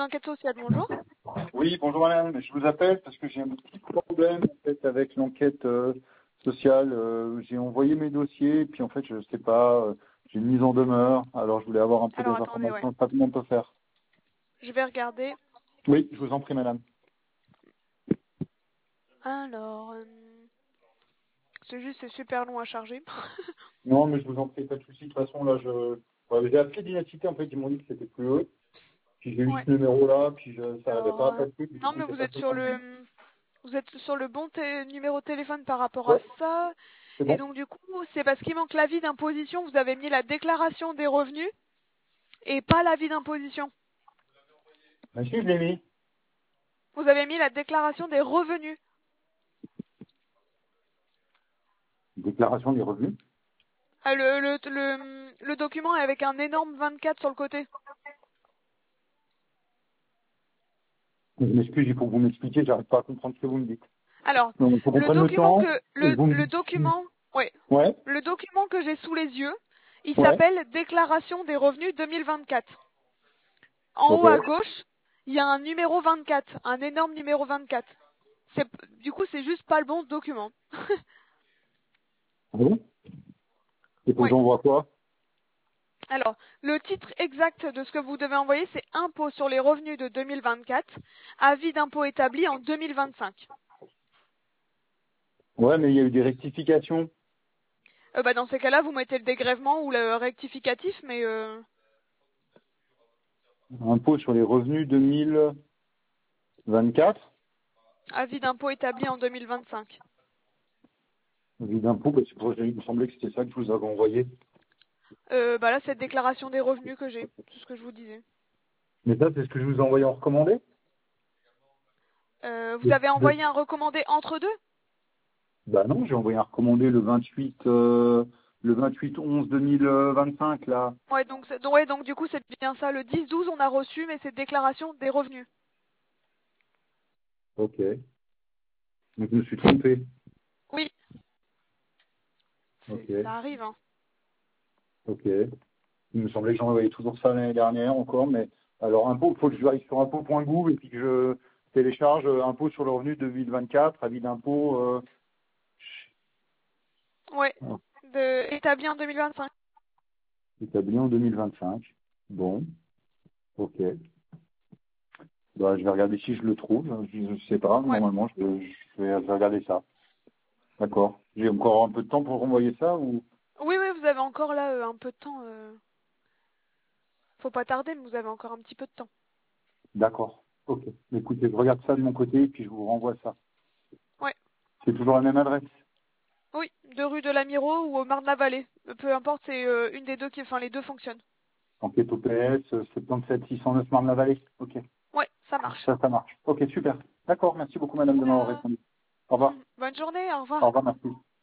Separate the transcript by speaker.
Speaker 1: d'enquête sociale, bonjour.
Speaker 2: Oui, bonjour madame. Je vous appelle parce que j'ai un petit problème en fait avec l'enquête sociale. J'ai envoyé mes dossiers et puis en fait je sais pas, j'ai une mise en demeure. Alors je voulais avoir un peu des
Speaker 1: Alors attendez, ouais.
Speaker 2: informations. Pas tout le monde peut faire.
Speaker 1: Je vais regarder.
Speaker 2: Oui, je vous en prie madame.
Speaker 1: Alors, c'est juste, c'est super long à charger.
Speaker 2: Non mais je vous en prie, pas de souci. De toute façon là j'ai appelé d'identité en fait, ils m'ont dit que c'était plus eux. Puis j'ai eu
Speaker 1: Ouais.
Speaker 2: ce numéro là, puis ça n'avait
Speaker 1: Alors,
Speaker 2: pas passé. Du
Speaker 1: non,
Speaker 2: coup
Speaker 1: mais
Speaker 2: j'ai
Speaker 1: vous
Speaker 2: pas
Speaker 1: êtes
Speaker 2: fait
Speaker 1: sur
Speaker 2: comme ça.
Speaker 1: vous êtes sur le bon numéro de téléphone par rapport à
Speaker 2: Ouais,
Speaker 1: ça.
Speaker 2: c'est
Speaker 1: Et
Speaker 2: bon.
Speaker 1: donc du coup, c'est parce qu'il manque l'avis d'imposition. Vous avez mis la déclaration des revenus et pas l'avis d'imposition.
Speaker 2: Monsieur, je l'ai mis.
Speaker 1: Vous avez mis la déclaration des revenus.
Speaker 2: Déclaration des revenus.
Speaker 1: Ah, le document est avec un énorme 24 sur le côté.
Speaker 2: Je m'excuse, il faut que vous m'expliquiez, j'arrive pas à comprendre ce que vous me dites.
Speaker 1: Alors,
Speaker 2: Donc il faut qu'on
Speaker 1: le
Speaker 2: prenne le
Speaker 1: document
Speaker 2: temps
Speaker 1: que
Speaker 2: et que vous me
Speaker 1: le
Speaker 2: dites.
Speaker 1: document, ouais,
Speaker 2: Ouais,
Speaker 1: le document que j'ai sous les yeux, il
Speaker 2: ouais,
Speaker 1: s'appelle Déclaration des revenus 2024. En
Speaker 2: ok.
Speaker 1: haut à gauche, il y a un numéro 24, un énorme numéro 24. Du coup, c'est juste pas le bon document.
Speaker 2: Ah bon? Et faut que
Speaker 1: Ouais.
Speaker 2: j'envoie quoi?
Speaker 1: Alors, le titre exact de ce que vous devez envoyer, c'est Impôt sur les revenus de 2024, avis d'impôt établi en 2025.
Speaker 2: Ouais, mais il y a eu des rectifications.
Speaker 1: Dans ces cas-là, vous mettez le dégrèvement ou le rectificatif, mais
Speaker 2: Impôt sur les revenus 2024.
Speaker 1: avis d'impôt établi en 2025.
Speaker 2: Avis d'impôt, parce que il me semblait que c'était ça que je vous avais envoyé.
Speaker 1: Là, c'est déclaration des revenus que j'ai, c'est ce que je vous disais.
Speaker 2: Mais ça, c'est ce que je vous ai envoyé en recommandé?
Speaker 1: Vous avez envoyé un recommandé entre deux?
Speaker 2: Bah non, j'ai envoyé un recommandé le 28, le 28/11/2025, là.
Speaker 1: Ouais, donc du coup, c'est bien ça. Le 10-12, on a reçu, mais c'est déclaration des revenus.
Speaker 2: Ok. Donc je me suis trompé.
Speaker 1: Oui,
Speaker 2: Ok.
Speaker 1: ça arrive, hein.
Speaker 2: Ok. Il me semblait que j'en envoyais toujours ça l'année dernière encore, mais alors impôt, il faut que je aille sur impôt.gouv et puis que je télécharge impôt sur le revenu 2024, avis d'impôt
Speaker 1: Ouais, établi en 2025.
Speaker 2: établi en 2025. Bon, ok. Bah, je vais regarder si je le trouve. Je sais pas,
Speaker 1: Ouais.
Speaker 2: normalement je vais regarder ça. D'accord. J'ai encore un peu de temps pour renvoyer ça ou?
Speaker 1: Oui, oui, vous avez encore là un peu de temps. Faut pas tarder, mais vous avez encore un petit peu de temps.
Speaker 2: D'accord. Ok. Écoutez, je regarde ça de mon côté et puis je vous renvoie ça.
Speaker 1: Ouais.
Speaker 2: C'est toujours la même adresse.
Speaker 1: Oui, de rue de l'Amiraux ou au Marne-la-Vallée. Peu importe, c'est une des deux enfin les deux fonctionnent.
Speaker 2: Enquête au PS, 77 609 Marne-la-Vallée. Ok.
Speaker 1: Ouais, ça marche.
Speaker 2: Ça marche. Ok, super. D'accord, merci beaucoup madame de m'avoir
Speaker 1: Oula.
Speaker 2: répondu. Au revoir.
Speaker 1: Bonne journée, au
Speaker 2: Au
Speaker 1: revoir.
Speaker 2: revoir, merci.